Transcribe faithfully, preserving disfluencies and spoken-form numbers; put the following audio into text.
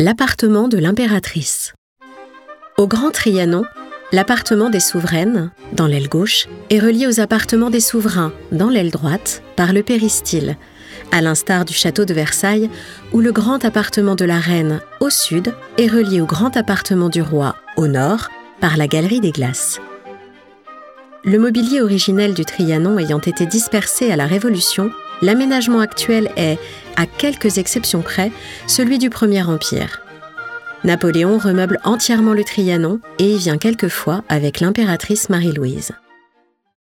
L'appartement de l'impératrice. Au Grand Trianon, l'appartement des souveraines, dans l'aile gauche, est relié aux appartements des souverains, dans l'aile droite, par le péristyle, à l'instar du château de Versailles, où le grand appartement de la reine, au sud, est relié au grand appartement du roi, au nord, par la galerie des glaces. Le mobilier originel du Trianon ayant été dispersé à la Révolution, l'aménagement actuel est, à quelques exceptions près, celui du Premier Empire. Napoléon remeuble entièrement le Trianon et y vient quelquefois avec l'impératrice Marie-Louise.